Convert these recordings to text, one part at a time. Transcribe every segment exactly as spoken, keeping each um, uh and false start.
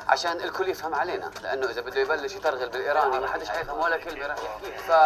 عشان الكل يفهم علينا، لانه اذا بده يبلش يترغل بالايراني ما حدش حيفهم ولا كلمه راح يحكيها. ف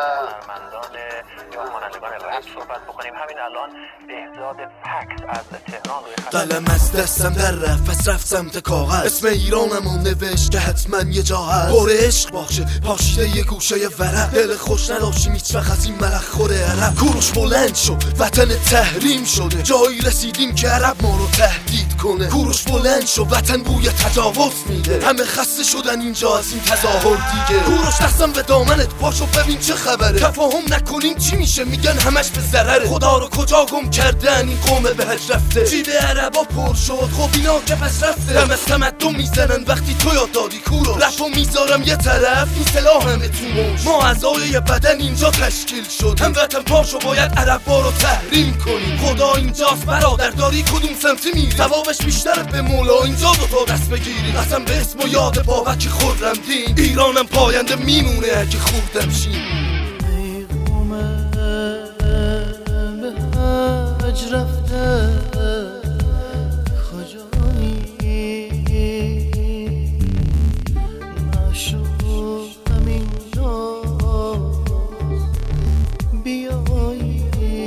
صحبت بکنیم. همین الان بهزاد فکس از تهران روی خط قلم از دستم در رفت پس رفت سمت کاغذ، اسم ایرانم و نوشت که حتما یه جا هست. باره عشق باشه پاشیده یه گوشه ورق، دل خوش نداشتیم هیچ وقت از این ملخ خوره عرب. کوروش بلند شد وطن تحریم شده، جایی رسیدیم که عرب ما رو تهدید کنه. کوروش بلند شد وطن بوی تجاوز میده، همه خسته شدن اینجا از این تظاهر دیگه. کوروش دستم به دامنت پاشو ببین چه خبره، تفاهم نکنیم چی میشه میگن همش به ضرره. خدا رو کجا گم کردن این قوم به هج رفته، جیب عربا پر شد خب اینا که پس رفته. دم از تمدن میزنن وقتی تو یاد دادی کوروش، رفت و میذارم یه طرف این سلاح همه تو موش. ما اعضای یه بدن اینجا تشکیل شد، هم وطن پاشو باید عربا رو تحریم کنیم. خدا اینجاست برادر داری کدوم سمتی میری، ثوابش بیشتره به مولا اینجا دوتا دست بگیری. قسم به اسم و یاد بابک خرم دین، ایرانم پاینده میمونه اگه خوردم شین. هج رفته کجایی نشو همینجا بیایی.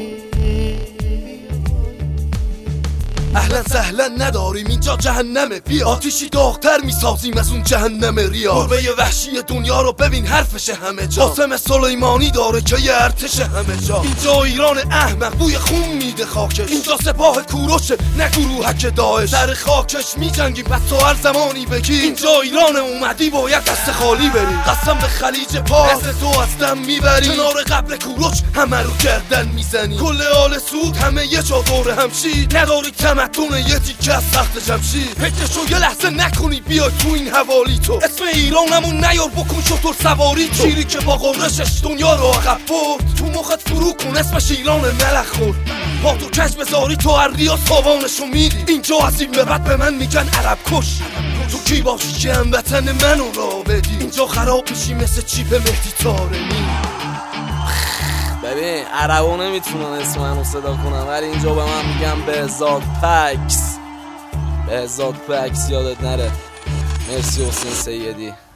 اهلا سهلا نداریم اینجا جهنمه، بیا آتیشی داغتر میسازیم از اون جهنم ریا. گربه وحشی دنیا رو ببین حرفش همه جا، قاسم سلیمانی داره که یه ارتش همه جا. اینجا ایران احمق بوی خون میده خاکش، اینجا سپاه کوروشه نه گروهک داعش. سر خاکش میجنگیم پس تو هر زمانی بگی اینجا ایران اومدی باید دست خالی بری. قسم به خلیج پاس مثل تو از دم میبری، کنار قبر کوروش همه رو گردن میزنی. کل آل سود همه یه جا دور همشید، نداری تمدن یه تیکه از سخت جمشید. فکرشو یه لحظه نکنی بیای تو این حوالی تو، اسم ایرانمون نیار بکن شطور سواری تو. شیری که با قرشش دنیا رو عقب برد، تو مخت فرو کن اسمش ایران ملخ خورد. با تو کش بذاری تو هر ریاض تاوانشو میدی. اینجا از این به بعد به من میگن عرب کش. تو کی باشی که هموطن منو را بدی، اینجا خراب میشی مثل چیپ مهدی طارمی. ببین عربا نمیتونن اسم منو صدا کنن، ولی اینجا به من میگم بهزاد پکس. بهزاد پکس یادت نره. مرسی حسین سیدی.